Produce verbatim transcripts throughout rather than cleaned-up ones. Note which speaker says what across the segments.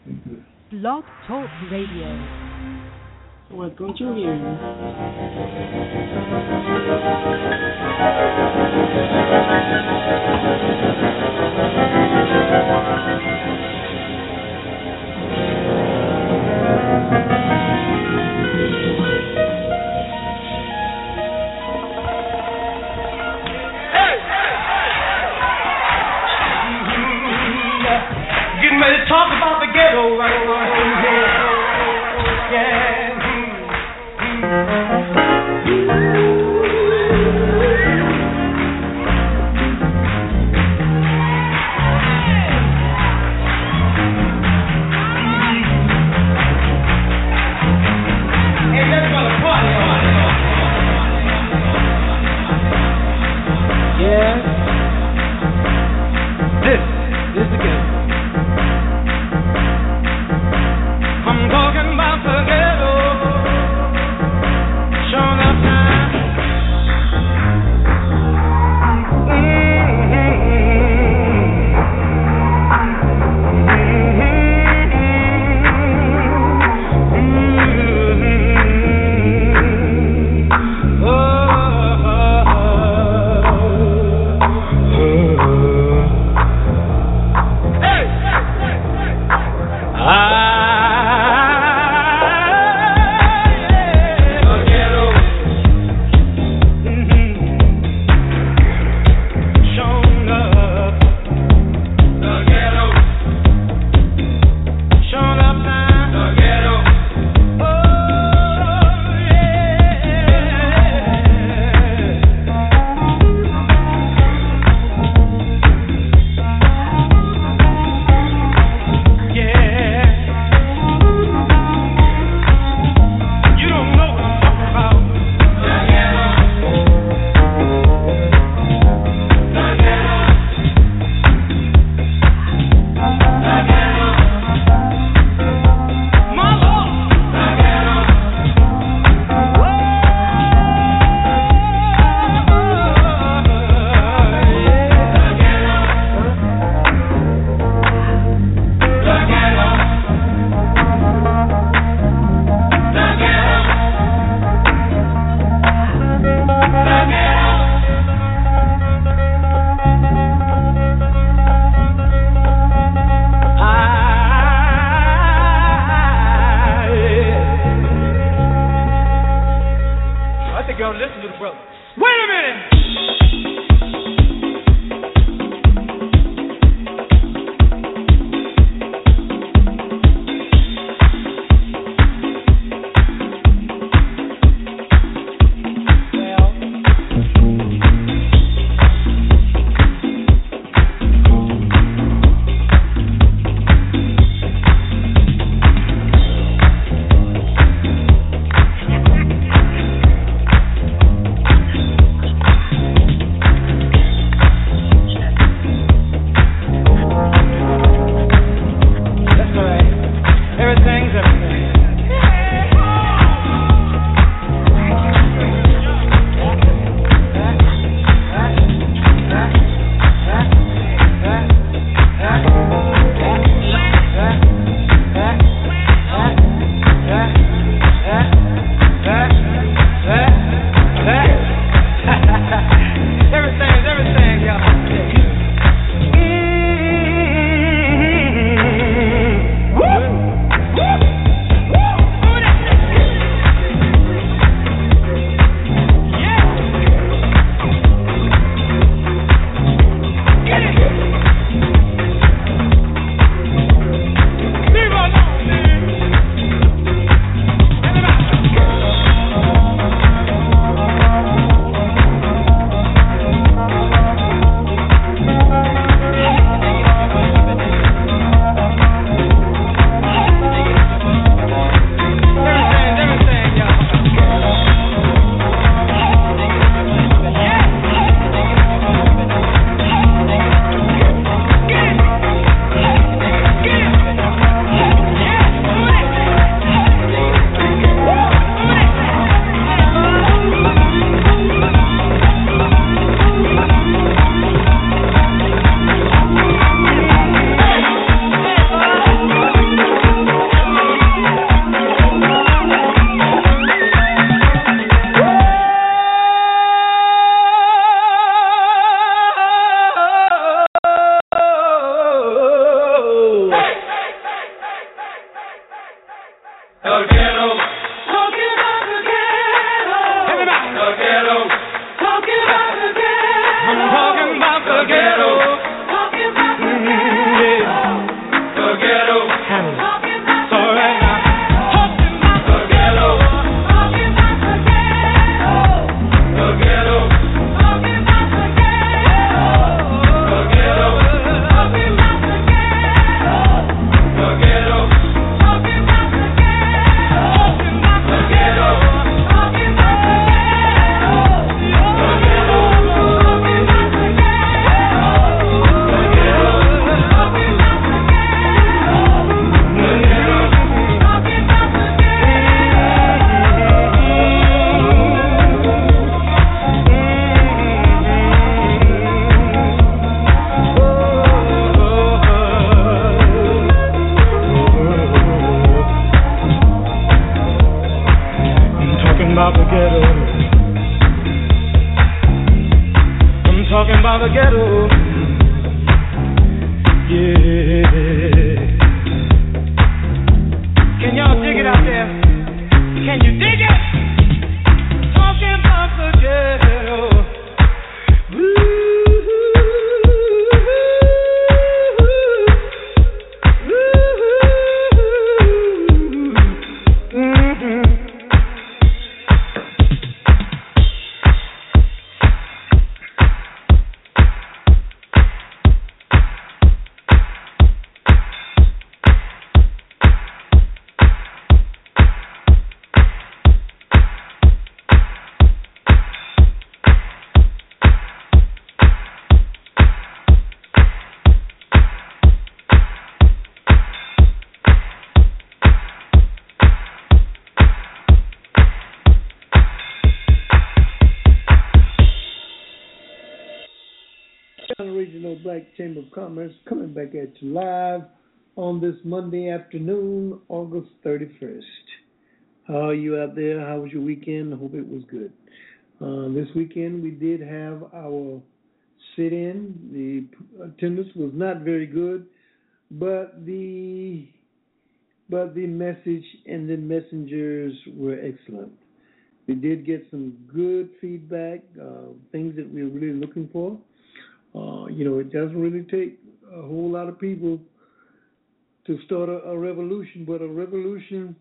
Speaker 1: Blog Talk Radio.
Speaker 2: สวัสดีคุณจูเลียน
Speaker 3: Getting ready to talk about the ghetto right here. Yeah.
Speaker 2: Black Chamber of Commerce, coming back at you live on this Monday afternoon, August thirty-first. How are you out there? How was your weekend? I hope it was good. Uh, this weekend we did have our sit-in. The attendance was not very good, but the but the message and the messengers were excellent. We did get some good feedback, uh, things that we were really looking for. Uh, you know, it doesn't really take a whole lot of people to start a, a revolution, but a revolution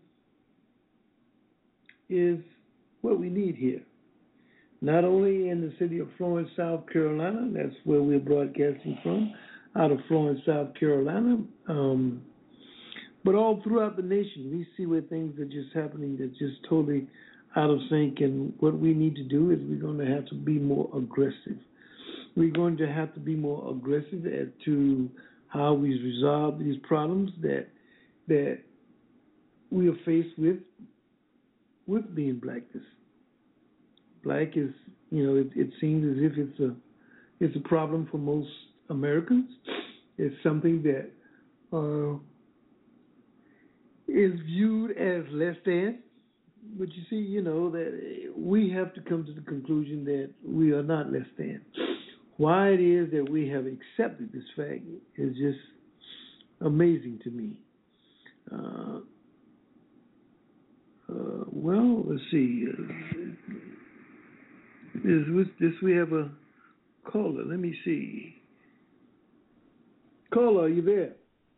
Speaker 2: is what we need here. Not only in the city of Florence, South Carolina, that's where we're broadcasting from, out of Florence, South Carolina, um, but all throughout the nation. We see where things are just happening that's just totally out of sync, and what we need to do is we're going to have to be more aggressive. We're going to have to be more aggressive as to how we resolve these problems that that we are faced with with being blackness. Black is, you know, it, it seems as if it's a it's a problem for most Americans. It's something that uh, is viewed as less than. But you see, you know, that we have to come to the conclusion that we are not less than. Why it is that we have accepted this fact is just amazing to me. Uh, uh, well, let's see. Uh, this, this we have a caller. Let me see. Caller, are you there?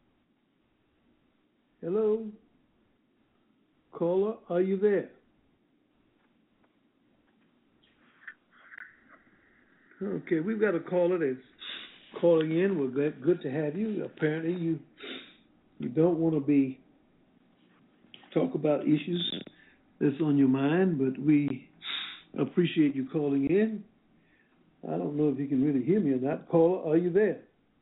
Speaker 2: Hello? Caller, are you there? Okay, we've got a caller that's calling in. We're glad, good to have you. Apparently, you you don't want to be talk about issues that's on your mind, but we appreciate you calling in. I don't know if you can really hear me or not. Caller, are you there?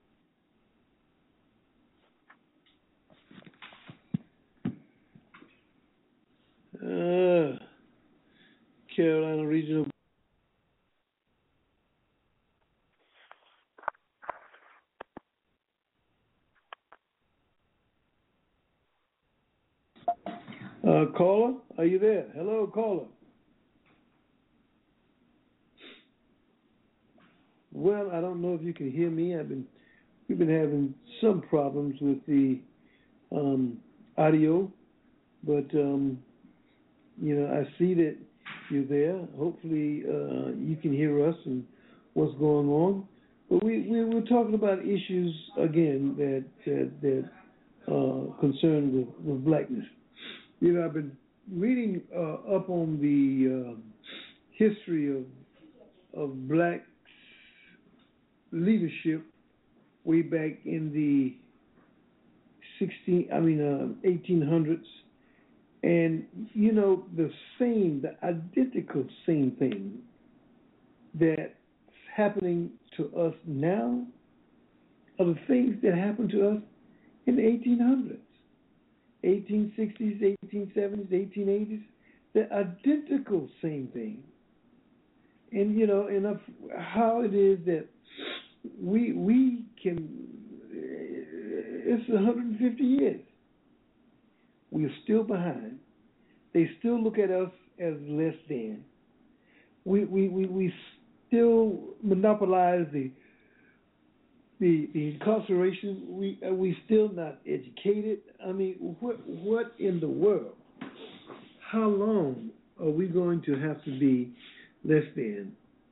Speaker 2: Uh, Carolina Regional. Uh, caller, are you there? Hello, caller. Well, I don't know if you can hear me. I've been, we've been having some problems with the um, audio, but um, you know, I see that you're there. Hopefully, uh, you can hear us and what's going on. But we, we we're talking about issues again that that, that uh, concern with, with blackness. You know, I've been reading uh, up on the uh, history of of black leadership way back in the sixteen, I mean, uh, eighteen hundreds. And, you know, the same, the identical same thing that's happening to us now are the things that happened to us in the eighteen hundreds, eighteen sixties, eighteen seventies, eighteen eighties, the identical same thing. And, you know, and of how it is that we we can, it's one hundred fifty years. We are still behind. They still look at us as less than. We we, we, we still monopolize the the, the incarceration. We are we still not educated. I mean, what what in the world? How long are we going to have to be less than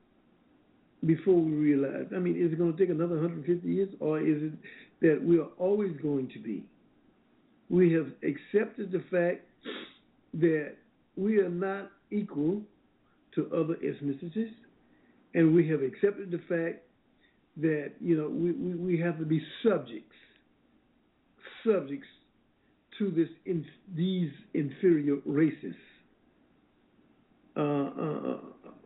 Speaker 2: before we realize? I mean, is it going to take another one hundred fifty years, or is it that we are always going to be? We have accepted the fact that we are not equal to other ethnicities, and we have accepted the fact that, you know, we, we, we have to be subjects, subjects to this in, these inferior races. Uh, uh,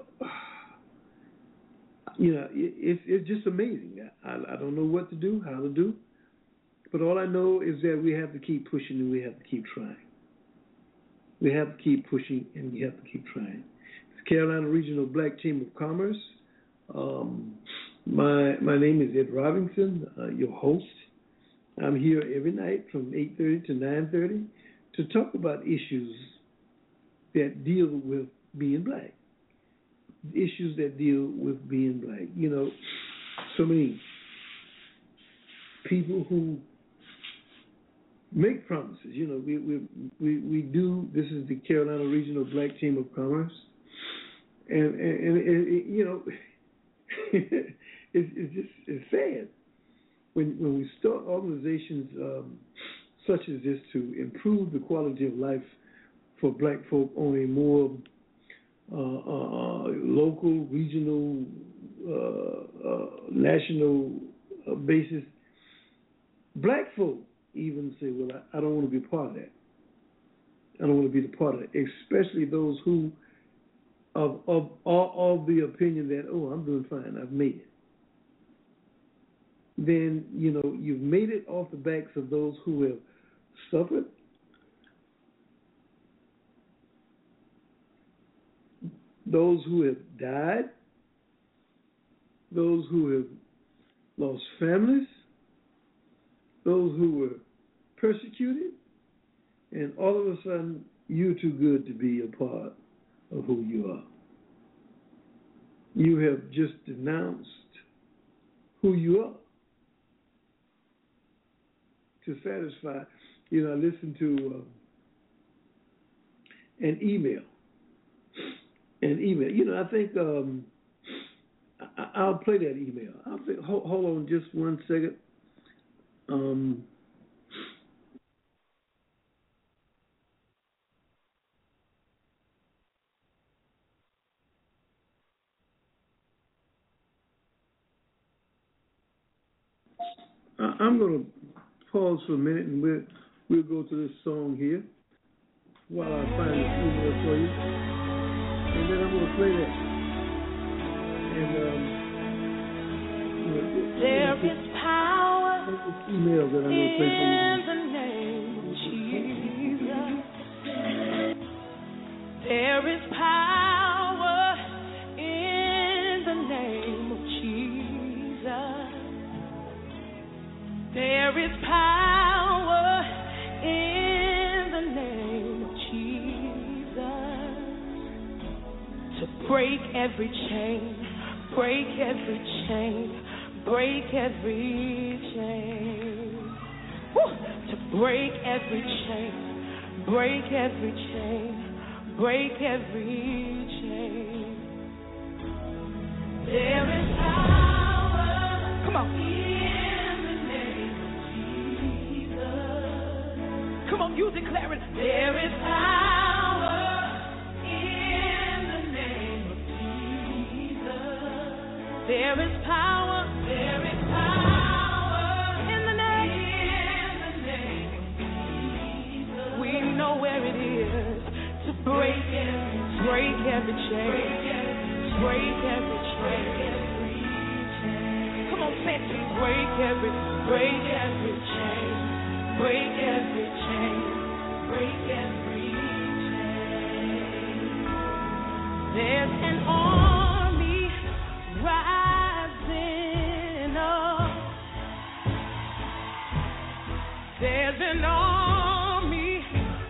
Speaker 2: you know, it, it's, it's just amazing. I, I don't know what to do, how to do. But all I know is that we have to keep pushing and we have to keep trying. We have to keep pushing and we have to keep trying. It's Carolina Regional Black Chamber of Commerce. Um, My my name is Ed Robinson, uh, your host. I'm here every night from eight thirty to nine thirty to talk about issues that deal with being black, issues that deal with being black. You know, so many people who make promises. You know, we we we, we do. This is the Carolina Regional Black Chamber of Commerce, and and, and, and you know. It's, it's just it's sad when when we start organizations um, such as this to improve the quality of life for black folk on a more uh, uh, local, regional, uh, uh, national uh, basis. Black folk even say, "Well, I, I don't want to be a part of that. I don't want to be the part of it." Especially those who of of of the opinion that, "Oh, I'm doing fine. I've made it." Then, you know, you've made it off the backs of those who have suffered, those who have died, those who have lost families, those who were persecuted, and all of a sudden, you're too good to be a part of who you are. You have just denounced who you are. To satisfy, you know, I listened to uh, an email. An email. You know, I think um, I, I'll play that email. I'll think, hold, hold on just one second. Um, I, I'm going to pause for a minute, and we'll we'll go to this song here while I find this email for you, and then I'm going to play that. And um, you know, this,
Speaker 4: there
Speaker 2: this,
Speaker 4: is power
Speaker 2: this email that I'm going to play for you.
Speaker 4: in the name of Jesus. There is power in the name of Jesus. There is power in the name of Jesus to break every chain, break every chain, break every chain. Woo! To break every chain, break every chain, break every chain. There is power. Come on. Come on, you declare it. There is power in the name of Jesus. There is power. There is power in the name. In the name of Jesus. We know where it is to break every, break every chain, break every chain. Come on, say it. Break every, break every chain. Break every chain, break every chain. There's an army rising up. There's an army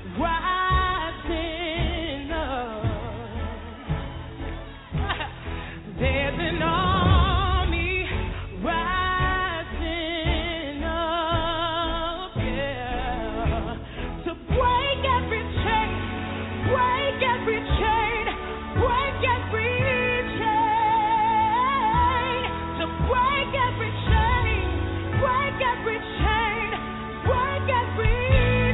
Speaker 4: rising up. There's an army rising up. To break every chain, break every chain, break every chain. To break every chain, break every chain, break every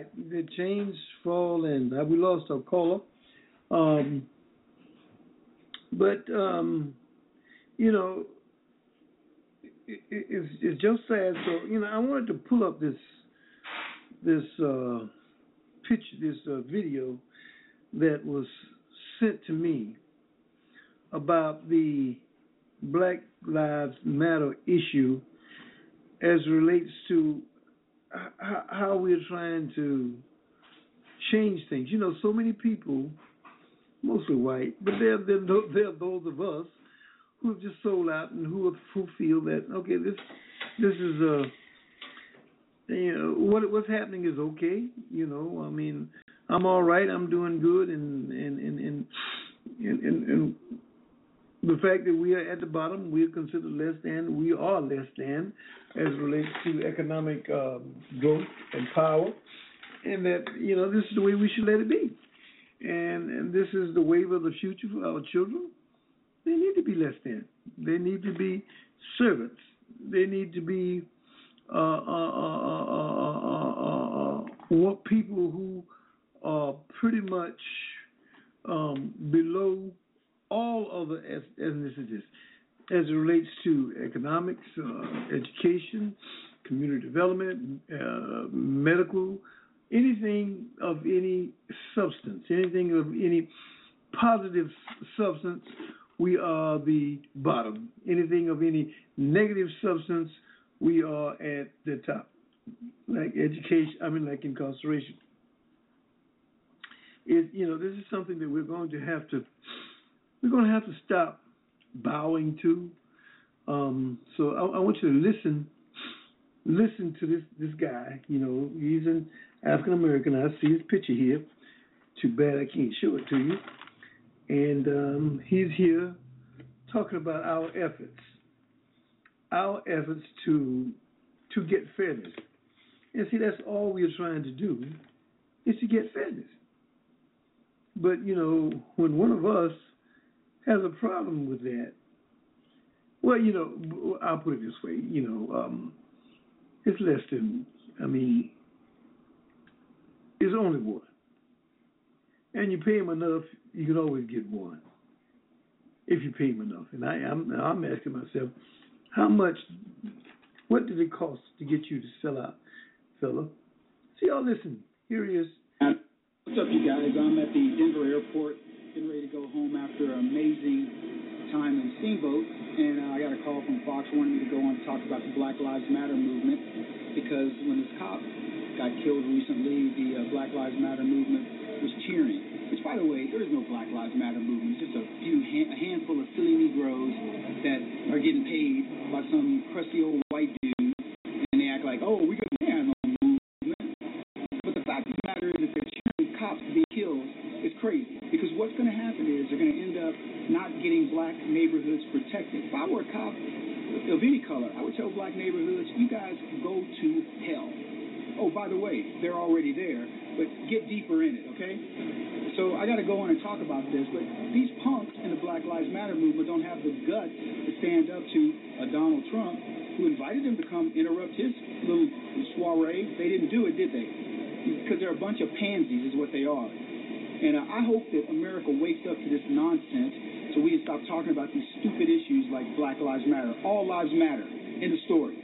Speaker 2: right. The chains fall, and uh, we lost our caller. Um, but um, you know, it, it, it's, it's just sad. So you know, I wanted to pull up this this uh, picture, this uh, video that was sent to me about the Black Lives Matter issue as relates to h- how we're trying to change things. You know, so many people, mostly white, but there there there are those of us who have just sold out and who who feel that okay, this this is uh you know what what's happening is okay. You know, I mean, I'm all right. I'm doing good, and and and and and, and, and the fact that we are at the bottom, we are considered less than, we are less than as it relates to economic um, growth and power, and that, you know, this is the way we should let it be. And, and this is the wave of the future for our children. They need to be less than. They need to be servants. They need to be uh, uh, uh, uh, uh, uh, uh, what people who are pretty much um, below all other ethnicities as it relates to economics, uh, education, community development, uh, medical, anything of any substance, anything of any positive substance, we are the bottom. Anything of any negative substance, we are at the top. Like education, I mean, like incarceration. It, you know, this is something that we're going to have to, we're going to have to stop bowing to. Um, so I, I want you to listen, listen to this this guy. You know, he's an African American. I see his picture here. Too bad I can't show it to you. And um, he's here talking about our efforts, our efforts to to get fairness. And see, that's all we're trying to do is to get fairness. But you know, when one of us has a problem with that, well, you know, I'll put it this way. You know, um, it's less than. I mean, it's only one. And you pay him enough, you can always get one. If you pay him enough. And I, I'm, I'm asking myself, how much, what did it cost to get you to sell out, fella? See, y'all listen. Here he is.
Speaker 5: What's up, you guys? I'm at the Denver airport, getting ready to go home after an amazing time in Steamboat. And uh, I got a call from Fox wanting me to go on and talk about the Black Lives Matter movement. Because when this cop got killed recently, the uh, Black Lives Matter movement was cheering. Which, by the way, there is no Black Lives Matter movement. It's just a few, ha- a handful of silly Negroes that are getting paid by some crusty old white dude, and they act like, oh, we got no movement. But the fact of the matter is that they're cheering cops being killed is crazy. Because what's going to happen is they're going to end up not getting black neighborhoods protected. If I were a cop of any color, I would tell black neighborhoods, you guys go to hell. Oh, by the way, they're already there, but get deeper in it, okay? So I got to go on and talk about this, but these punks in the Black Lives Matter movement don't have the guts to stand up to a Donald Trump who invited them to come interrupt his little soiree. They didn't do it, did they? Because they're a bunch of pansies is what they are. And uh, I hope that America wakes up to this nonsense so we can stop talking about these stupid issues like Black Lives Matter. All lives matter. End of story.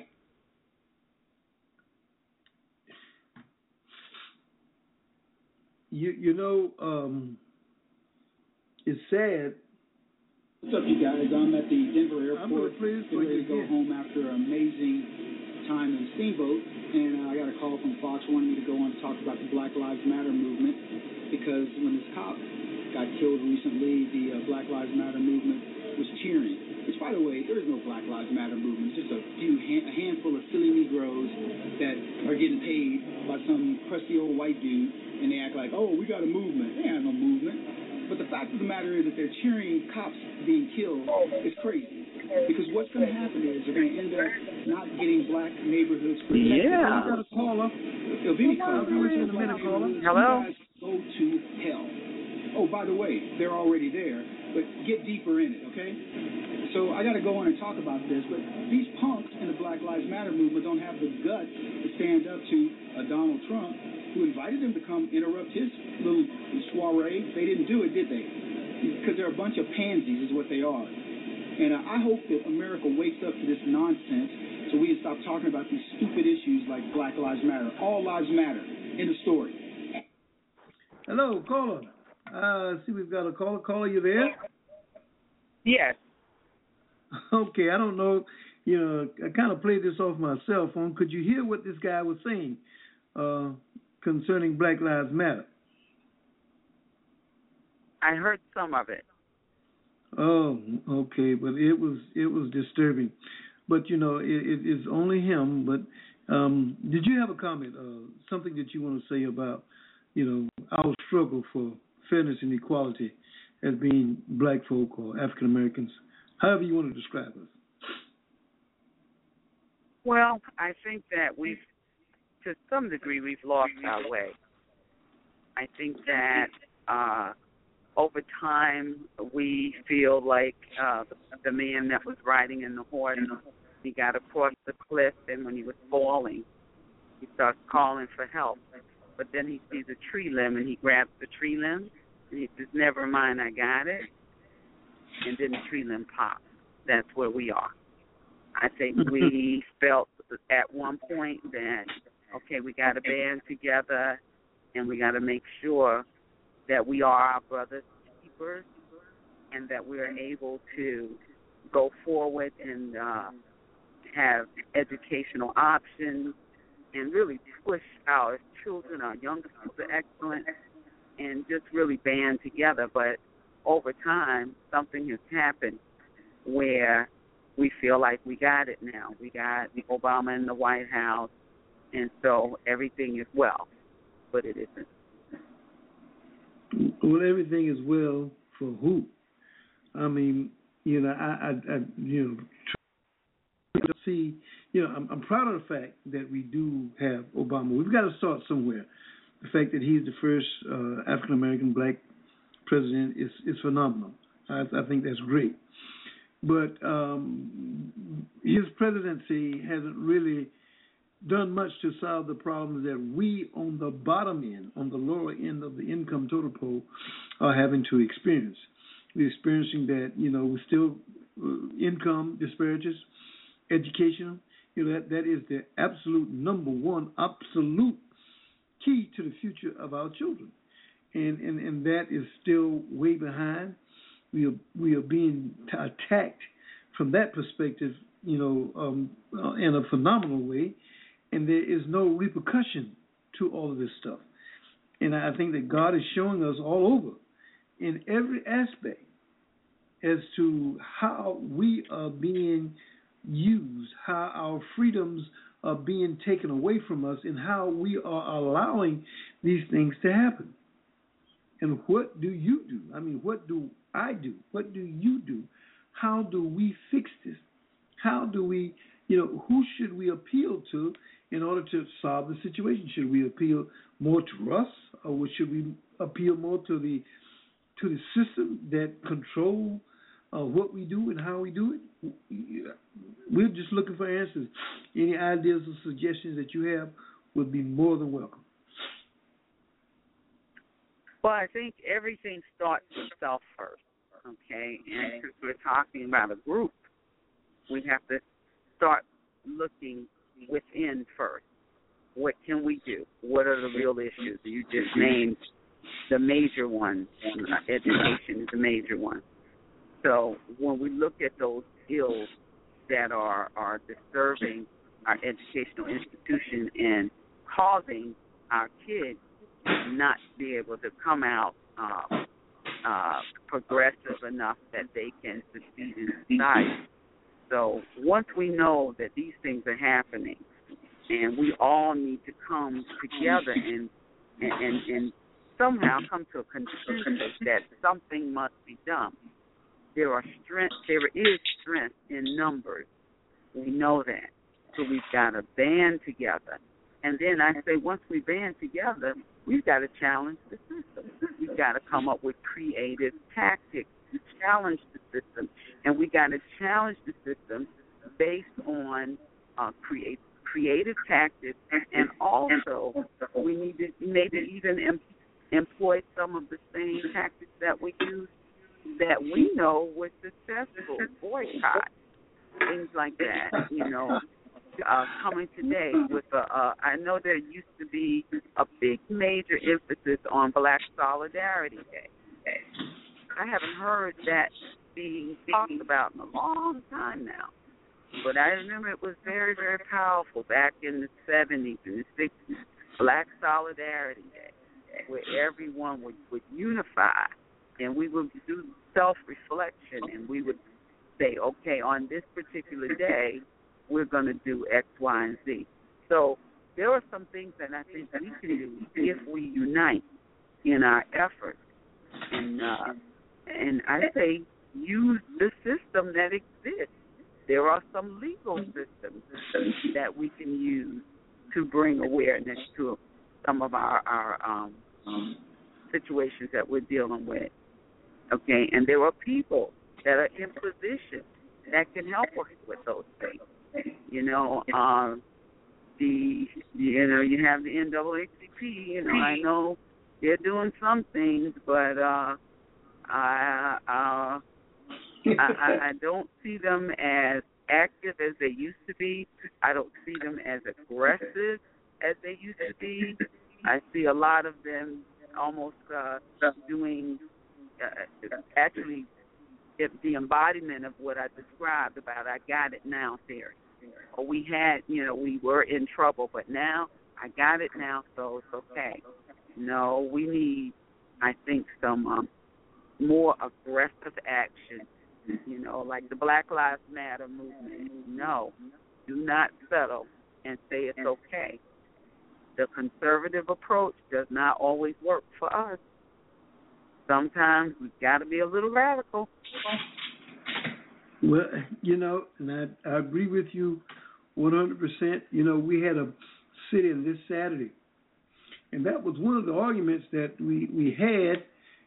Speaker 2: You you know, um, it's sad.
Speaker 5: What's up, you guys? I'm at the Denver airport,
Speaker 2: getting
Speaker 5: ready to go home after an amazing time in Steamboat, and uh, I got a call from Fox wanting me to go on and talk about the Black Lives Matter movement, because when this cop got killed recently, the uh, Black Lives Matter movement was cheering. Which, by the way, there is no Black Lives Matter movement. It's just a few, ha- a handful of silly Negroes that are getting paid by some crusty old white dude, and they act like, oh, we got a movement. They ain't no movement. But the fact of the matter is that they're cheering cops being killed is crazy. Because what's going to happen is they're going to end up not getting black neighborhoods protected.
Speaker 2: Yeah. You got a caller.
Speaker 5: Of any color.
Speaker 2: In a minute, caller.
Speaker 5: Hello? You guys go to hell. Oh, by the way, they're already there, but get deeper in it, okay? So I got to go on and talk about this, but these punks in the Black Lives Matter movement don't have the guts to stand up to a Donald Trump who invited him to come interrupt his little soiree. They didn't do it, did they? Because they're a bunch of pansies is what they are. And uh, I hope that America wakes up to this nonsense so we can stop talking about these stupid issues like Black Lives Matter. All lives matter. End of story.
Speaker 2: Hello, caller. Uh, see, we've got a caller. Caller, you there?
Speaker 6: Yes.
Speaker 2: Okay, I don't know. You know, I kind of played this off my cell phone. Could you hear what this guy was saying uh, concerning Black Lives Matter?
Speaker 6: I heard some of it.
Speaker 2: Oh, okay, but it was it was disturbing. But you know, it, it, it's only him. But um, did you have a comment, uh, something that you want to say about, you know, our struggle for fairness and equality as being black folk or African Americans, however you want to describe us?
Speaker 6: Well, I think that we've, to some degree, we've lost our way. I think that uh, over time we feel like uh, the man that was riding in the horse, he got across the cliff, and when he was falling, he starts calling for help. But then he sees a tree limb, and he grabs the tree limb, and he says, never mind, I got it. And then the tree limb pops. That's where we are. I think we felt at one point that, okay, we got to band together and we got to make sure that we are our brother's keepers and that we are able to go forward and uh, have educational options and really push our children, our young people, excellent, and just really band together. But over time, something has happened where we feel like we got it now. We got Obama in the White House, and so everything is well, but it isn't.
Speaker 2: Well, everything is well for who? I mean, you know, I, I, I you know, try to see, you know, I'm, I'm proud of the fact that we do have Obama. We've got to start somewhere. The fact that he's the first uh, African American black president is is phenomenal. I, I think that's great. But um, his presidency hasn't really done much to solve the problems that we on the bottom end, on the lower end of the income total poll, are having to experience. We're experiencing that, you know, we're still uh, income disparities, education. You know, that, that is the absolute number one, absolute key to the future of our children. And, and, and that is still way behind. We are we are being t- attacked from that perspective, you know, um, uh, in a phenomenal way, and there is no repercussion to all of this stuff. And I think that God is showing us all over, in every aspect, as to how we are being used, how our freedoms are being taken away from us, and how we are allowing these things to happen. And what do you do? I mean, what do I do? What do you do? How do we fix this? How do we, you know, who should we appeal to in order to solve the situation? Should we appeal more to us, or should we appeal more to the to the system that control uh, what we do and how we do it? We're just looking for answers. Any ideas or suggestions that you have would be more than welcome.
Speaker 6: Well, I think everything starts with self first, okay? And since we're talking about a group, we have to start looking within first. What can we do? What are the real issues? You just named the major ones. Education is a major one. So when we look at those ills that are, are disturbing our educational institution and causing our kids not be able to come out uh, uh, progressive enough that they can succeed in society. So once we know that these things are happening, and we all need to come together and and, and, and somehow come to a consensus that something must be done. There are strength. There is strength in numbers. We know that. So we've got to band together. And then I say, once we band together, we've got to challenge the system. We've got to come up with creative tactics to challenge the system. And we got to challenge the system based on uh, create, creative tactics, and also we need to maybe even em- employ some of the same tactics that we use that we know were successful, boycott, things like that, you know. Uh, coming today with a, uh, I know there used to be a big major emphasis on Black Solidarity Day. I haven't heard that being talked about in a long time now. But I remember it was very, very powerful back in the seventies and the sixties, Black Solidarity Day, where everyone would, would unify and we would do self-reflection and we would say, okay, on this particular day, we're going to do X, Y, and Z. So there are some things that I think we can do if we unite in our efforts. And, uh, and I say use the system that exists. There are some legal systems that we can use to bring awareness to some of our, our um, um, situations that we're dealing with. Okay, and there are people that are in position that can help us with those things. You know, um, the you know you have the N double A C P. You know, I know they're doing some things, but uh, I, uh, I I don't see them as active as they used to be. I don't see them as aggressive as they used to be. I see a lot of them almost uh, doing uh, actually the embodiment of what I described about I got it now theory. Or we had, you know, we were in trouble, but now I got it now, so it's okay. No, we need, I think, some um, more aggressive action, you know, like the Black Lives Matter movement. No, do not settle and say it's okay. The conservative approach does not always work for us. Sometimes we've got to be a little radical.
Speaker 2: Well, you know, and I, I agree with you one hundred percent. You know, we had a sit-in this Saturday, and that was one of the arguments that we, we had,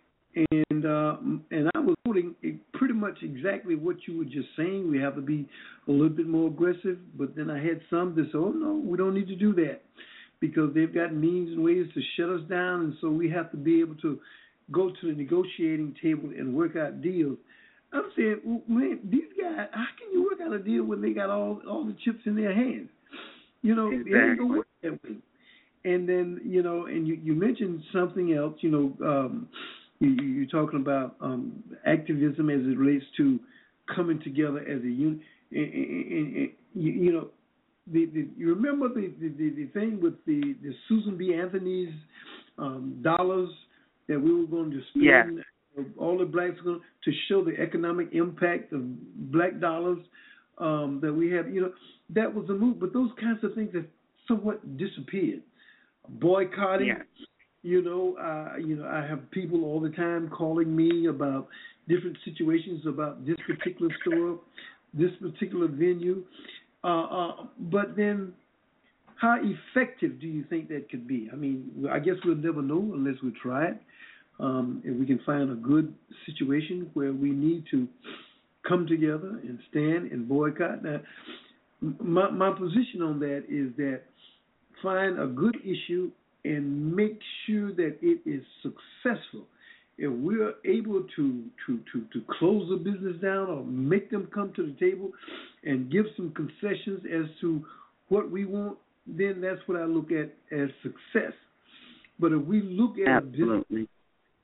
Speaker 2: and uh, and I was voting pretty much exactly what you were just saying. We have to be a little bit more aggressive, but then I had some that said, oh, no, we don't need to do that because they've got means and ways to shut us down, and so we have to be able to go to the negotiating table and work out deals. I'm saying, well, man, these guys, how can you work out a deal when they got all all the chips in their hands? You know,
Speaker 6: exactly.
Speaker 2: It ain't gonna work that way. And then, you know, and you, you mentioned something else, you know, um, you, you're talking about um, activism as it relates to coming together as a unit. And, and, and, and you, you know, the, the, you remember the, the, the thing with the, the Susan B. Anthony's um, dollars that we were going to spend?
Speaker 6: Yeah.
Speaker 2: All the blacks are going to show the economic impact of black dollars um, that we have. You know, that was a move, but those kinds of things have somewhat disappeared. Boycotting,
Speaker 6: yeah.
Speaker 2: you know, uh, you know, I have people all the time calling me about different situations about this particular store, this particular venue. Uh, uh, but then, how effective do you think that could be? I mean, I guess we'll never know unless we try it. Um, if we can find a good situation where we need to come together and stand and boycott. Now, my, my position on that is that find a good issue and make sure that it is successful. If we're able to, to, to, to close the business down or make them come to the table and give some concessions as to what we want, then that's what I look at as success. But if we look at
Speaker 6: Absolutely.
Speaker 2: a business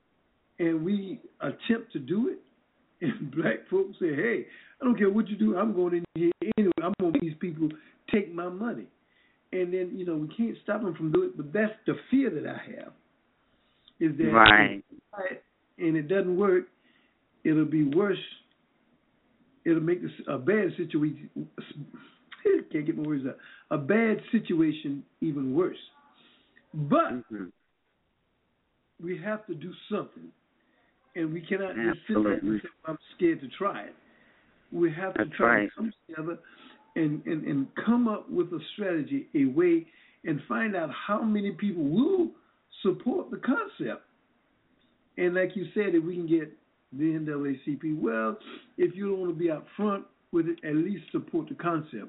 Speaker 2: and we attempt to do it, and black folks say, hey, I don't care what you do, I'm going in here anyway, I'm going to make these people take my money. And then, you know, we can't stop them from doing it, but that's the fear that I have, is that
Speaker 6: right.
Speaker 2: if it, and it doesn't work, it'll be worse. It'll make this a bad situation, can't get my words out, a bad situation even worse. But
Speaker 6: mm-hmm.
Speaker 2: we have to do something. And we cannot
Speaker 6: Absolutely.
Speaker 2: just sit there and say, I'm scared to try it. We have to
Speaker 6: That's
Speaker 2: try
Speaker 6: right.
Speaker 2: to come together and, and, and come up with a strategy, a way, and find out how many people will support the concept. And like you said, if we can get the N double A C P, well, if you don't want to be out front with it, at least support the concept.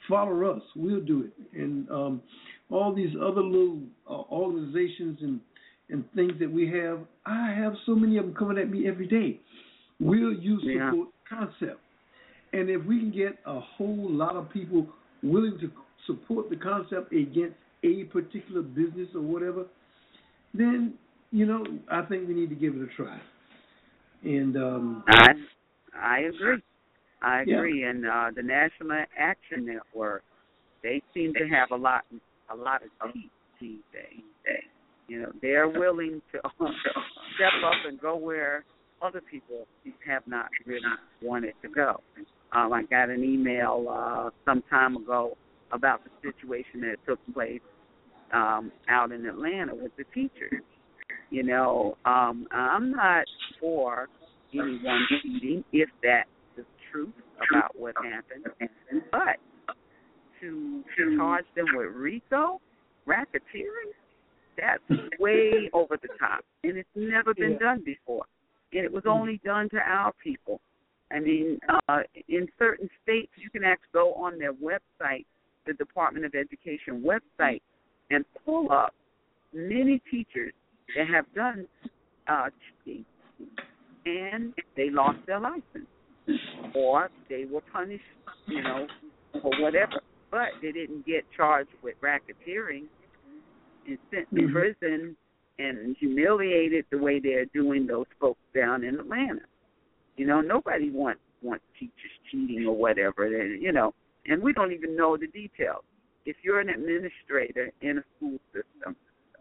Speaker 2: follow us, we'll do it. And um, all these other little uh, organizations and, and things that we have, I have so many of them coming at me every day. We'll use
Speaker 6: Yeah.
Speaker 2: support concept. And if we can get a whole lot of people willing to support the concept against a particular business or whatever, then, you know, I think we need to give it a try. And um,
Speaker 6: I I agree. I
Speaker 2: Yeah.
Speaker 6: agree. And uh, the National Action Network, they seem to have a lot a lot of teeth these days. You know, they're willing to step up and go where other people have not really wanted to go. Um, I got an email uh, some time ago about the situation that took place um, out in Atlanta with the teachers. You know, um, I'm not for anyone cheating if that's the truth about what happened, but to, to charge them with RICO, racketeering, that's way over the top, and it's never been
Speaker 2: Yeah.
Speaker 6: done before. And it was only done to our people. I mean, uh, in certain states, you can actually go on their website, the Department of Education website, and pull up many teachers that have done uh, cheating, and they lost their license, or they were punished, you know, for whatever. But they didn't get charged with racketeering and sent to
Speaker 2: Mhm.
Speaker 6: prison and humiliated the way they're doing those folks down in Atlanta. You know, nobody wants wants teachers cheating or whatever, they, you know, and we don't even know the details. If you're an administrator in a school system,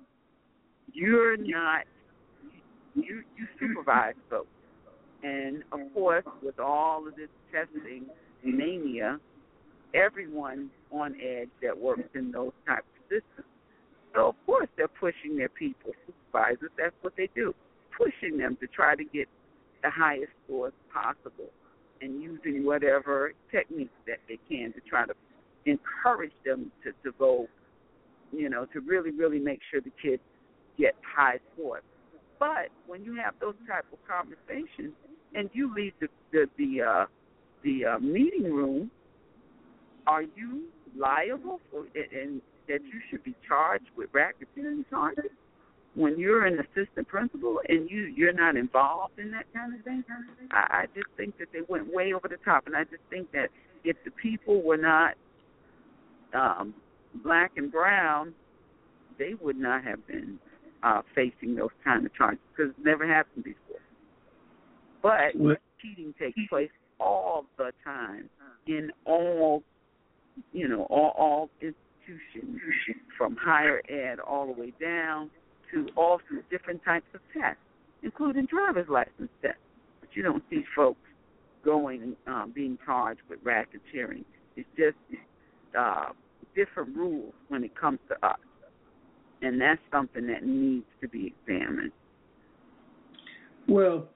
Speaker 6: you're not, you, you supervise folks. And, of course, with all of this testing mania, everyone's on edge that works in those types of systems. So, of course, they're pushing their people, supervisors, that's what they do, pushing them to try to get the highest scores possible and using whatever techniques that they can to try to encourage them to, to go, you know, to really, really make sure the kids get high scores. But when you have those type of conversations and you leave the the the, uh, the uh, meeting room, are you liable for and that you should be charged with racketeering charges when you're an assistant principal and you you're not involved in that kind of thing? I, I just think that they went way over the top, and I just think that if the people were not um, black and brown, they would not have been uh, facing those kind of charges because it never happened before. But
Speaker 2: Well-
Speaker 6: cheating takes place all the time in all, you know, all, all institutions, from higher ed all the way down to all different types of tests, including driver's license tests. But you don't see folks going, um, being charged with racketeering. It's just uh, different rules when it comes to us. And that's something that needs to be examined.
Speaker 2: Well,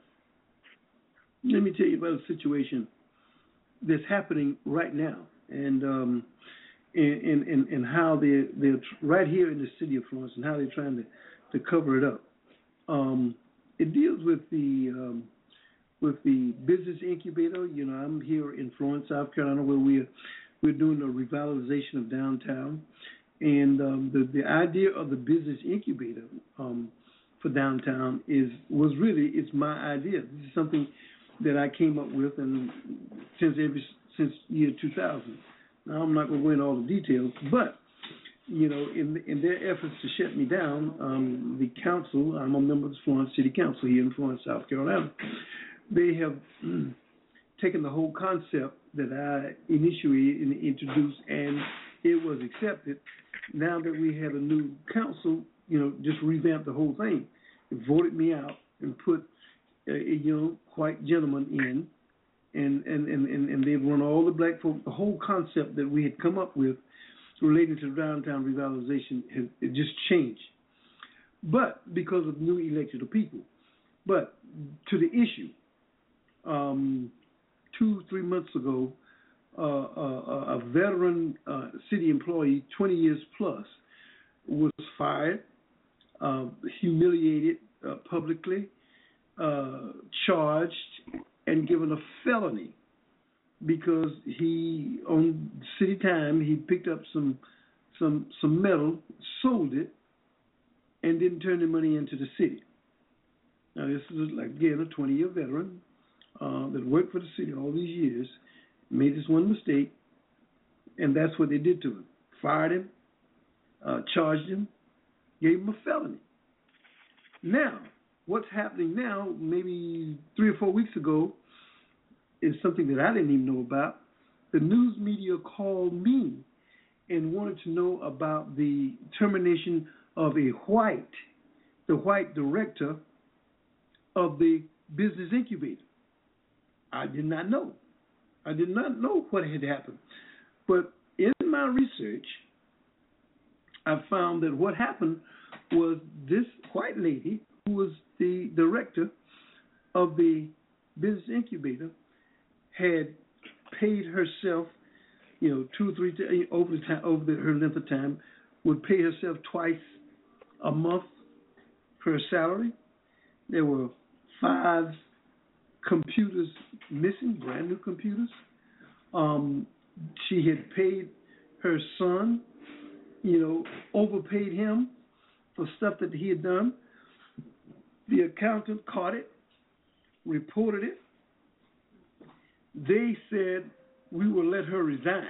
Speaker 2: let me tell you about a situation that's happening right now, and um, and, and, and how they're, they're right here in the city of Florence, and how they're trying to, to cover it up. Um, it deals with the um, with the business incubator. You know, I'm here in Florence, South Carolina, where we're we're doing a revitalization of downtown, and um, the the idea of the business incubator um, for downtown is was really it's my idea. This is something that I came up with, and since every since year two thousand. Now I'm not going to go into all the details, but you know, in in their efforts to shut me down, um, the council, I'm a member of the Florence City Council here in Florence, South Carolina. They have mm, taken the whole concept that I initiated and introduced, and it was accepted. Now that we have a new council, you know, just revamped the whole thing, it voted me out and put a, a you know white gentleman in. And, and, and, and they've run all the black folk. The whole concept that we had come up with related to downtown revitalization has it just changed. But because of new elected people. But to the issue, um, two, three months ago, uh, uh, a veteran uh, city employee, twenty years plus, was fired, uh, humiliated uh, publicly, uh, charged, and given a felony because he on City Time he picked up some some some metal, sold it, and didn't turn the money into the city. Now this is like again a twenty-year veteran uh, that worked for the city all these years, made this one mistake, and that's what they did to him. Fired him, uh, charged him, gave him a felony. Now, what's happening now, maybe three or four weeks ago, is something that I didn't even know about. The news media called me and wanted to know about the termination of a white, the white director of the business incubator. I did not know. I did not know what had happened. But in my research, I found that what happened was this white lady, who was the director of the business incubator, had paid herself, you know, two or three times over the time, over the, her length of time, would pay herself twice a month her salary. There were five computers missing, brand new computers. Um, she had paid her son, you know, overpaid him for stuff that he had done. The accountant caught it, reported it. They said we will let her resign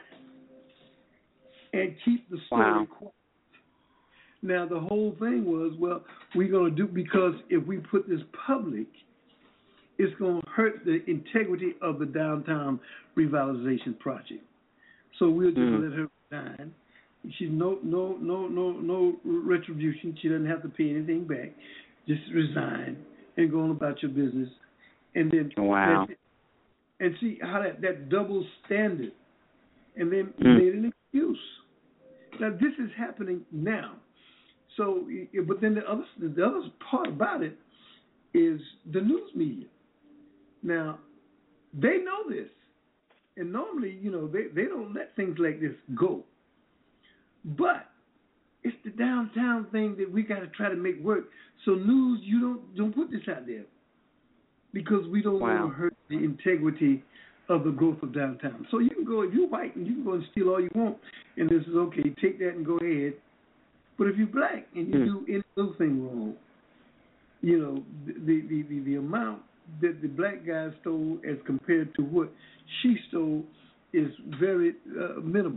Speaker 2: and keep the story
Speaker 6: wow.
Speaker 2: quiet. Now, the whole thing was, well, we're going to do, because if we put this public, it's going to hurt the integrity of the downtown revitalization project. So we'll just mm. let her resign. She's no, no, no, no, no retribution. She doesn't have to pay anything back. Just resign and go on about your business. And then
Speaker 6: wow.
Speaker 2: And see how that, that double standard, and then
Speaker 6: mm.
Speaker 2: made an excuse. Now this is happening now. So, but then the other the other part about it is the news media. Now they know this, and normally, you know, they, they don't let things like this go. But it's the downtown thing that we got to try to make work. So news, you don't don't put this out there, because we don't
Speaker 6: wow.
Speaker 2: want to hurt the integrity of the growth of downtown. So you can go, if you're white, and you can go and steal all you want, and this is okay, take that and go ahead. But if you're black and you mm. do any little thing wrong, you know, the, the, the, the amount that the black guy stole as compared to what she stole is very uh, minimal.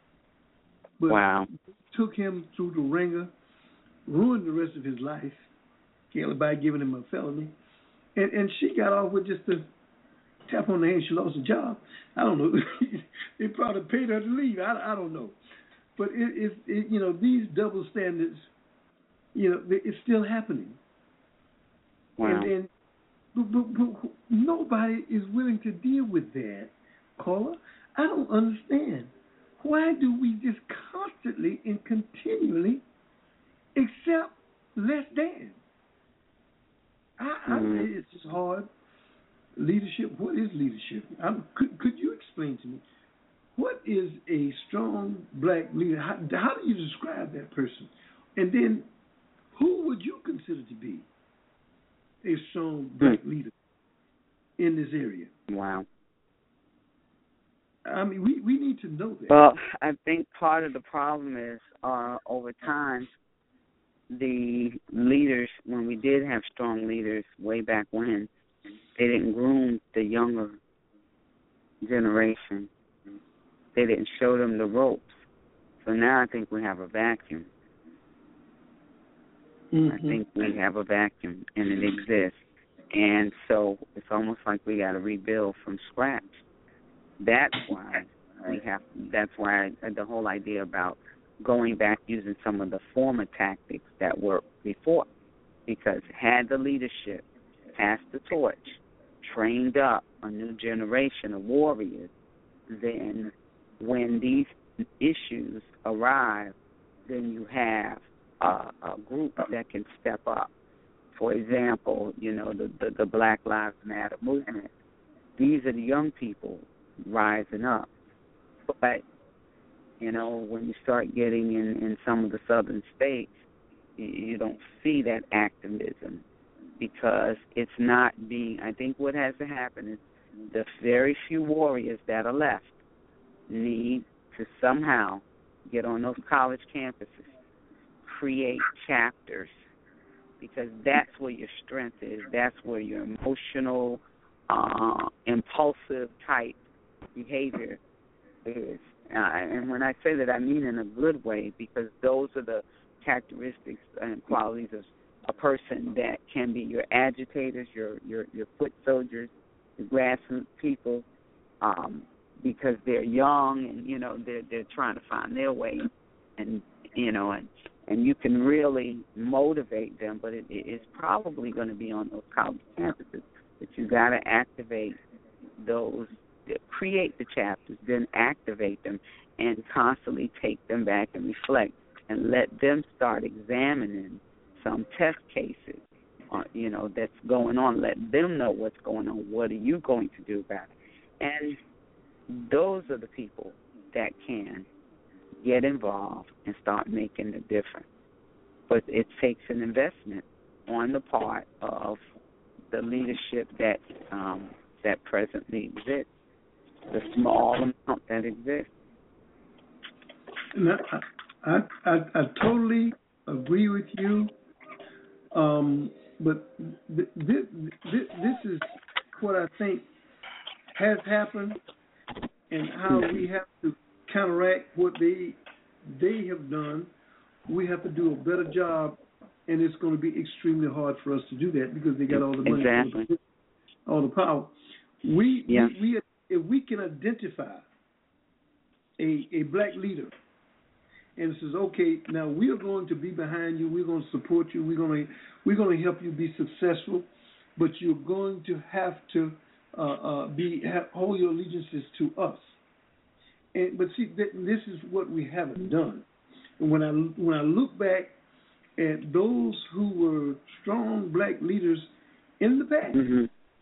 Speaker 2: But
Speaker 6: wow.
Speaker 2: took him through the ringer, ruined the rest of his life, by giving him a felony. And, and she got off with just a tap on the hand. She lost her job. I don't know. They probably paid her to leave. I, I don't know. But it, it, it, you know, these double standards, you know, it's still happening.
Speaker 6: Wow.
Speaker 2: And, and but, but, but nobody is willing to deal with that, caller. I don't understand. Why do we just constantly and continually accept less than? I, I
Speaker 6: mm-hmm.
Speaker 2: say it's just hard. Leadership, what is leadership? I'm, could, could you explain to me, what is a strong black leader? How, how do you describe that person? And then, who would you consider to be a strong black mm-hmm. leader in this area?
Speaker 6: Wow.
Speaker 2: I mean, we, we need to know that.
Speaker 6: Well, I think part of the problem is uh, over time, the leaders, when we did have strong leaders way back when, they didn't groom the younger generation. They didn't show them the ropes. So now I think we have a vacuum.
Speaker 2: Mm-hmm.
Speaker 6: I think we have a vacuum, and it exists. And so it's almost like we got to rebuild from scratch. That's why we have. That's why the whole idea about going back using some of the former tactics that worked before, because had the leadership passed the torch, trained up a new generation of warriors, then when these issues arrive, then you have a, a group that can step up. For example, you know, the, the, the Black Lives Matter movement. These are the young people rising up. But, you know, when you start getting in, in some of the southern states, you, you don't see that activism because it's not being, I think what has to happen is the very few warriors that are left need to somehow get on those college campuses, create chapters, because that's where your strength is. That's where your emotional, uh, impulsive type behavior is. Uh, and when I say that, I mean in a good way, because those are the characteristics and qualities of a person that can be your agitators, your your, your foot soldiers, your grassroots people, um, because they're young and, you know, they're, they're trying to find their way. And, you know, and, and you can really motivate them, but it, it's probably going to be on those college campuses. But you got to activate those, create the chapters, then activate them, and constantly take them back and reflect, and let them start examining some test cases, uh, you know, that's going on. Let them know what's going on. What are you going to do about it? And those are the people that can get involved and start making a difference. But it takes an investment on the part of the leadership that um, that presently exists, the small amount that exists.
Speaker 2: And I, I, I, I totally agree with you, um, but th- this, this, this is what I think has happened, and how we have to counteract what they they have done. We have to do a better job, and it's going to be extremely hard for us to do that because they got all the money,
Speaker 6: exactly.
Speaker 2: all, the, all the power. We,
Speaker 6: yeah.
Speaker 2: we, we if we can identify a a black leader and says, okay, now we are going to be behind you, we're going to support you, we're going to we're going to help you be successful, but you're going to have to uh, uh, be have, hold your allegiances to us. And but see, th- this is what we haven't done. And when I when I look back at those who were strong black leaders in the past,
Speaker 6: mm-hmm.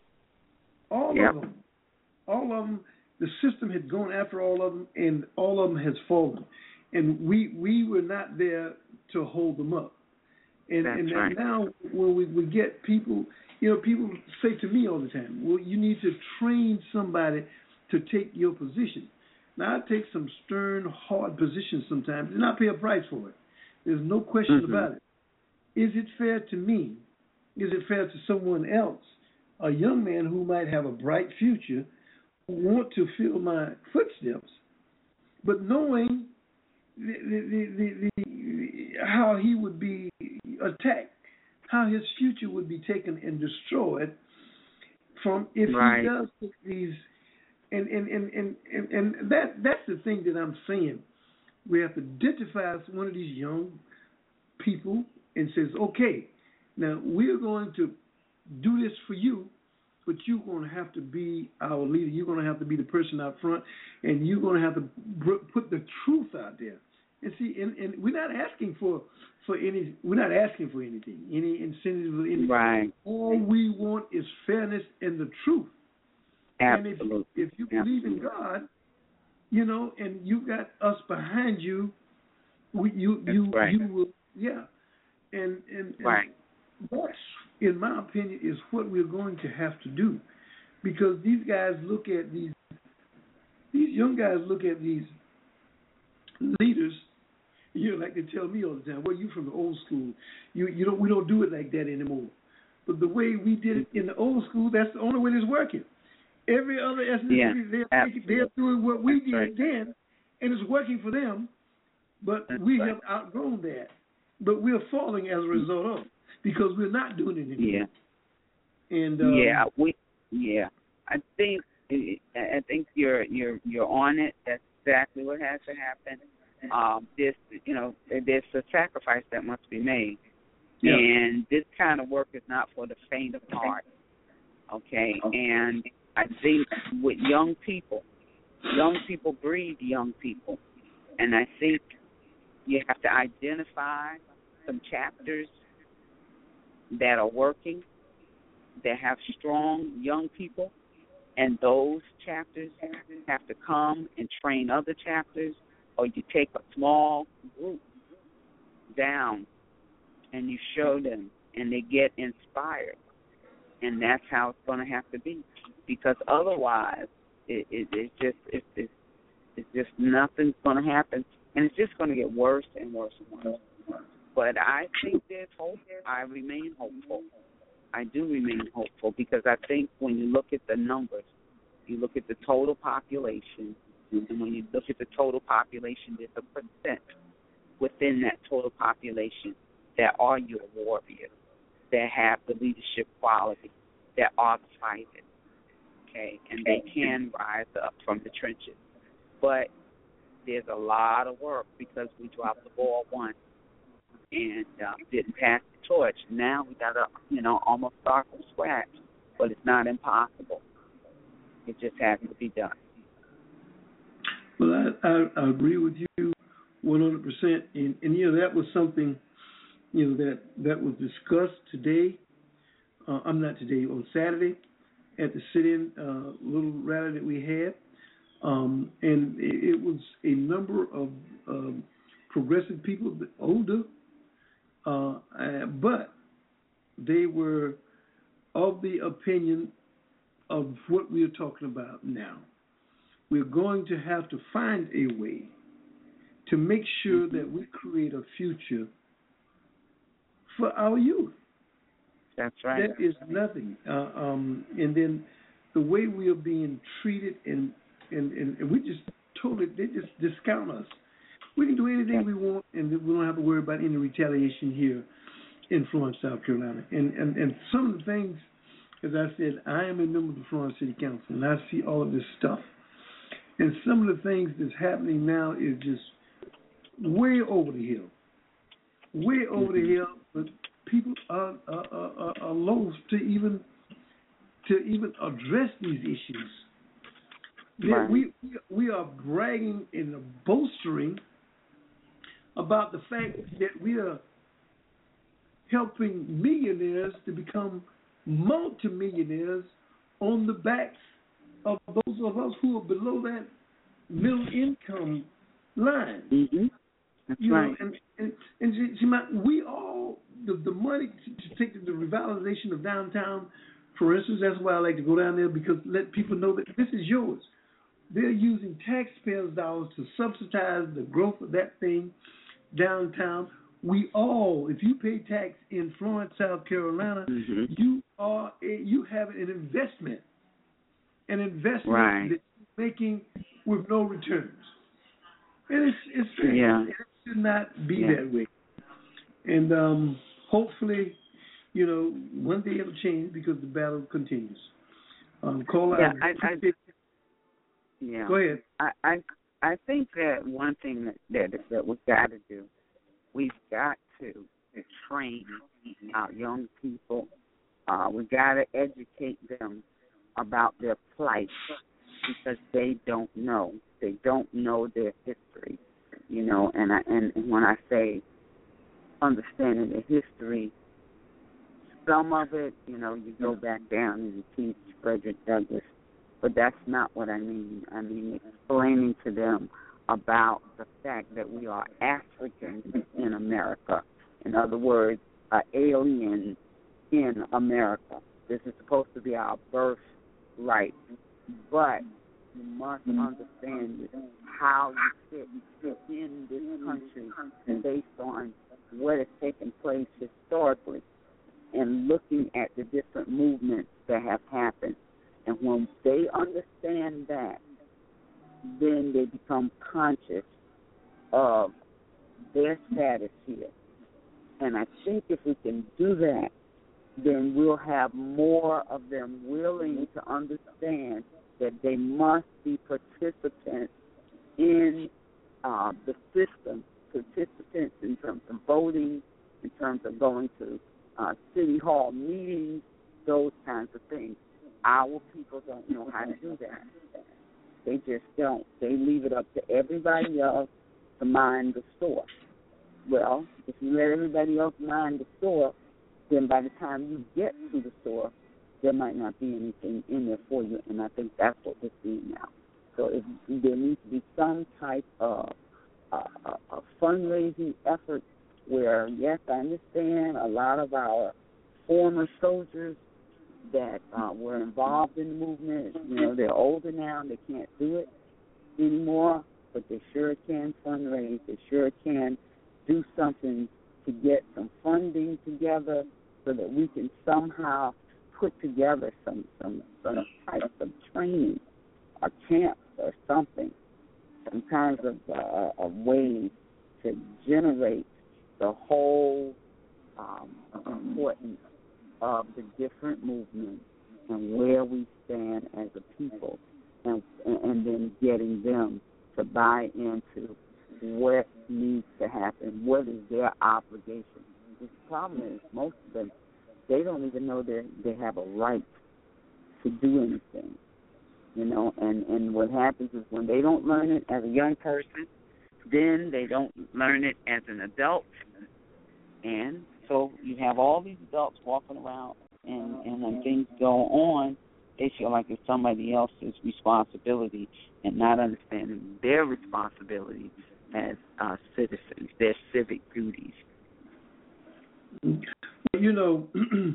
Speaker 2: all
Speaker 6: yep.
Speaker 2: of them, all of them, the system had gone after all of them, and all of them has fallen. And we we were not there to hold them up. And,
Speaker 6: That's
Speaker 2: and
Speaker 6: right.
Speaker 2: now when we, we get people, you know, people say to me all the time, well, you need to train somebody to take your position. Now, I take some stern, hard positions sometimes, and I pay a price for it. There's no question
Speaker 6: mm-hmm.
Speaker 2: about it. Is it fair to me? Is it fair to someone else, a young man who might have a bright future, who want to fill my footsteps, but knowing the, the, the, the, the, how he would be attacked, how his future would be taken and destroyed from if
Speaker 6: right.
Speaker 2: he does take these. And and, and, and, and and that that's the thing that I'm saying. We have to identify one of these young people and says, okay, now we're going to do this for you, but you're going to have to be our leader. You're going to have to be the person out front, and you're going to have to put the truth out there. And see, and, and we're not asking for, for any. We're not asking for anything, any incentives or anything.
Speaker 6: Right.
Speaker 2: All we want is fairness and the truth.
Speaker 6: Absolutely.
Speaker 2: And if, if you believe
Speaker 6: Absolutely.
Speaker 2: in God, you know, and you got us behind you, we, you
Speaker 6: That's
Speaker 2: you
Speaker 6: right.
Speaker 2: you will, yeah. And and, and
Speaker 6: right.
Speaker 2: that's, in my opinion, is what we're going to have to do, because these guys look at these these young guys look at these leaders. You know, like they tell me all the time, well, you from the old school. You you don't we don't do it like that anymore. But the way we did it in the old school, that's the only way it's working. Every other ethnicity,
Speaker 6: yeah,
Speaker 2: they're, they're doing what we
Speaker 6: That's
Speaker 2: did
Speaker 6: right.
Speaker 2: then, and it's working for them, but
Speaker 6: That's
Speaker 2: we
Speaker 6: right.
Speaker 2: have outgrown that. But we're falling as a result of it, because we're not doing it anymore.
Speaker 6: Yeah.
Speaker 2: And um,
Speaker 6: yeah, we yeah. I think I think you're you're you're on it. That's exactly what has to happen. Um, this you know, there's a sacrifice that must be made.
Speaker 2: Yeah.
Speaker 6: And this kind of work is not for the faint of heart. Okay? And I think with young people, young people breed young people. And I think you have to identify some chapters that are working, that have strong young people, and those chapters have to come and train other chapters, or you take a small group down and you show them, and they get inspired. And that's how it's going to have to be. because otherwise it, it it's just it's, it's it's just nothing's going to happen, and it's just going to get worse and worse and worse. But I think there's hope. I remain hopeful. I do remain hopeful because I think when you look at the numbers, you look at the total population, and when you look at the total population, there's a percent within that total population that are your warriors, that have the leadership quality, that are the fighters, okay, and they can rise up from the trenches. But there's a lot of work because we dropped the ball once and uh, didn't pass the torch. Now we got to, you know, almost start from scratch, but it's not impossible. It just has to be done.
Speaker 2: Well, I, I, I agree with you one hundred percent, and, and you know that was something, you know, that that was discussed today. Uh, I'm not today on Saturday at the sit-in uh, little rally that we had, um, and it, it was a number of um, progressive people, older, uh, uh, but they were of the opinion of what we are talking about now. We're going to have to find a way to make sure that we create a future for our youth.
Speaker 6: That's right.
Speaker 2: That is nothing. Uh, um, and then the way we are being treated, and, and, and, and we just totally, they just discount us. We can do anything we want, and we don't have to worry about any retaliation here in Florence, South Carolina. And, and, and some of the things, as I said, I am a member of the Florence City Council, and I see all of this stuff. And some of the things that's happening now is just way over the hill. Way over the hill, but people are, are, are, are loath to even to even address these issues. Right. We, we are bragging and bolstering about the fact that we are helping millionaires to become multimillionaires on the backs of those of us who are below that middle income line.
Speaker 6: Mm-hmm. That's
Speaker 2: you
Speaker 6: right.
Speaker 2: know, and and, and see, see, my, we all the, the money to, to take the revitalization of downtown, for instance. That's why I like to go down there, because let people know that this is yours. They're using taxpayers' dollars to subsidize the growth of that thing downtown. We all, if you pay tax in Florence, South Carolina,
Speaker 6: mm-hmm.
Speaker 2: you are a, you have an investment, an investment
Speaker 6: right.
Speaker 2: that you're making with no returns. And it's it's
Speaker 6: yeah.
Speaker 2: it should not be
Speaker 6: yeah.
Speaker 2: that way. And um, hopefully, you know, one day it'll change because the battle continues. Um, Cole,
Speaker 6: yeah,
Speaker 2: I,
Speaker 6: I, I, yeah.
Speaker 2: Go ahead.
Speaker 6: I, I I think that one thing that that, that we've got to do, we've got to train our young people. Uh, we've got to educate them about their plight, because they don't know. They don't know their history, you know. And I, and when I say understanding the history, some of it, you know, you go back down and you teach Frederick Douglass, but that's not what I mean. I mean explaining to them about the fact that we are Africans in America. In other words, an alien in America. This is supposed to be our birthright, but you must understand how you fit in this country based on what has taken place historically, and looking at the different movements that have happened. And when they understand that, then they become conscious of their status here. And I think if we can do that, then we'll have more of them willing to understand that they must be participants in uh, the system, participants in terms of voting, in terms of going to uh, city hall meetings, those kinds of things. Our people don't know how to do that. They just don't. They leave it up to everybody else to mind the store. Well, if you let everybody else mind the store, then by the time you get to the store, there might not be anything in there for you, and I think that's what we're seeing now. So if, there needs to be some type of uh, a, a fundraising effort where, yes, I understand a lot of our former soldiers, that uh, were involved in the movement. You know, they're older now, they can't do it anymore, but they sure can fundraise. They sure can do something to get some funding together so that we can somehow put together some some, some type of training or camps or something, some kinds of uh, a way to generate the whole um, importance of the different movements and where we stand as a people, and, and then getting them to buy into what needs to happen, what is their obligation. The problem is most of them, they don't even know they they have a right to do anything, you know, and, and what happens is when they don't learn it as a young person, then they don't learn it as an adult, and so you have all these adults walking around, and, and when things go on, they feel like it's somebody else's responsibility and not understanding their responsibility as uh, citizens, their civic duties.
Speaker 2: You know,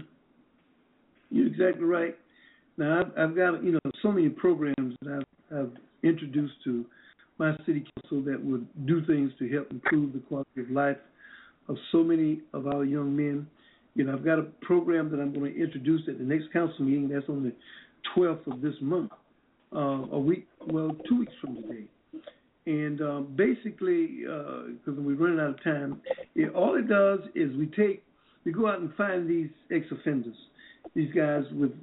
Speaker 2: you're exactly right. Now, I've, I've got, you know, so many programs that I've, I've introduced to my city council that would do things to help improve the quality of life of so many of our young men. You know, I've got a program that I'm going to introduce at the next council meeting. That's on the twelfth of this month, uh, a week, well, two weeks from today. And uh, basically, because uh, we're running out of time, it, all it does is we take, we go out and find these ex-offenders, these guys with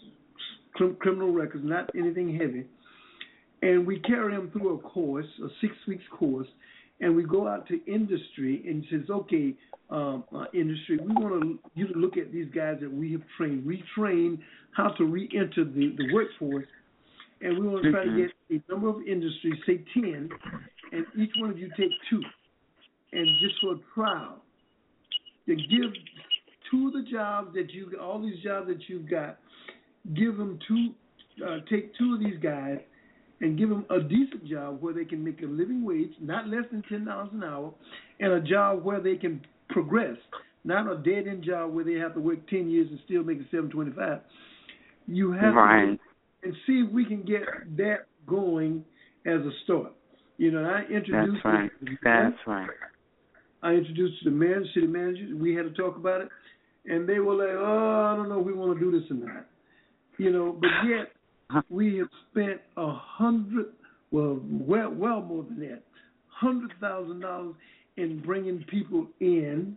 Speaker 2: criminal records, not anything heavy, and we carry them through a course, a six weeks course, and we go out to industry and says, okay, um, uh, industry, we want to, you to look at these guys that we have trained, retrain how to re-enter the, the workforce, and we want to try to get a number of industries, say ten, and each one of you take two, and just for a trial, to give two of the jobs that you, all these jobs that you've got, give them two, uh, take two of these guys, and give them a decent job where they can make a living wage, not less than ten dollars an hour, and a job where they can progress, not a dead-end job where they have to work ten years and still make it seven twenty-five. You have
Speaker 6: right.
Speaker 2: to and see if we can get that going as a start. You know, I introduced.
Speaker 6: That's right.
Speaker 2: The,
Speaker 6: That's right.
Speaker 2: I introduced the mayor, city managers. We had to talk about it, and they were like, "Oh, I don't know if we want to do this or not." You know, but yet we have spent a hundred, well, well, well more than that, hundred thousand dollars in bringing people in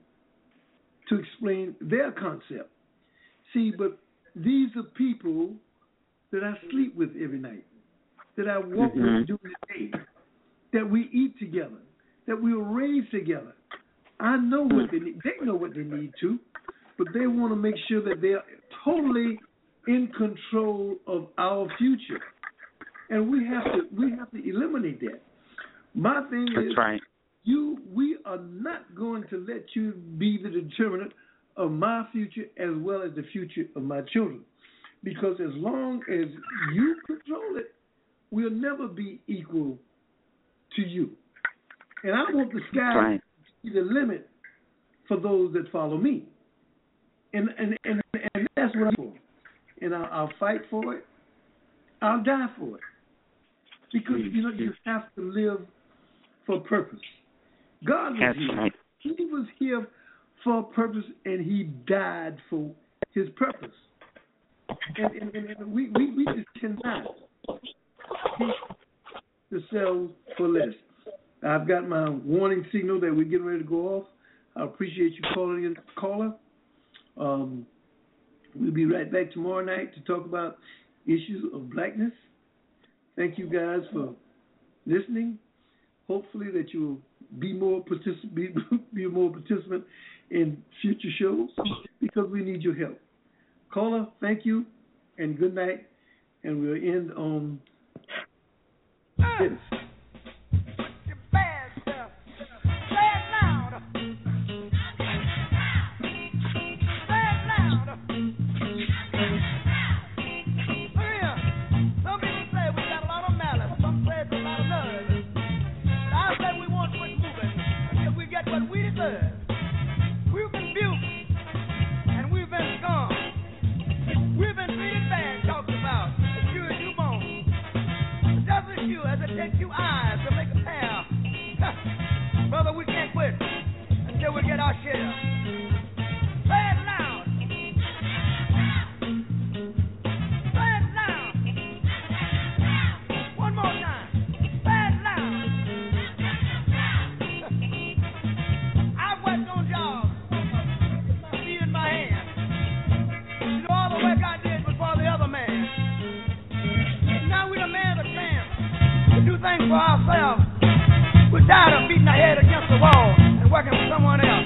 Speaker 2: to explain their concept. See, but these are people that I sleep with every night, that I walk
Speaker 6: mm-hmm.
Speaker 2: with during the day, that we eat together, that we were raised together. I know what they need. They know what they need to, but they want to make sure that they're totally in control of our future, and we have to we have to eliminate that. My thing
Speaker 6: That's
Speaker 2: is,
Speaker 6: right.
Speaker 2: you we are not going to let you be the determinant of my future as well as the future of my children. Because as long as you control it, we'll never be equal to you. And I want the sky
Speaker 6: right.
Speaker 2: to be the limit for those that follow me. And and, and, and that's what I'm for. And I'll, I'll fight for it. I'll die for it. Because, you know, you have to live for purpose. God was
Speaker 6: that's
Speaker 2: here.
Speaker 6: Right.
Speaker 2: He was here for a purpose, and he died for his purpose. And, and, and, and we, we, we just cannot keep the cells for less. I've got my warning signal that we're getting ready to go off. I appreciate you calling in, caller. Um, we'll be right back tomorrow night to talk about issues of blackness. Thank you guys for listening. Hopefully that you'll be more particip- be, be more participant in future shows because we need your help. Caller, thank you, and good night. And we'll end on this.
Speaker 3: What we deserve. We've been built and we've been scum. We've been ourselves, we're tired of beating our head against the wall and working for someone else.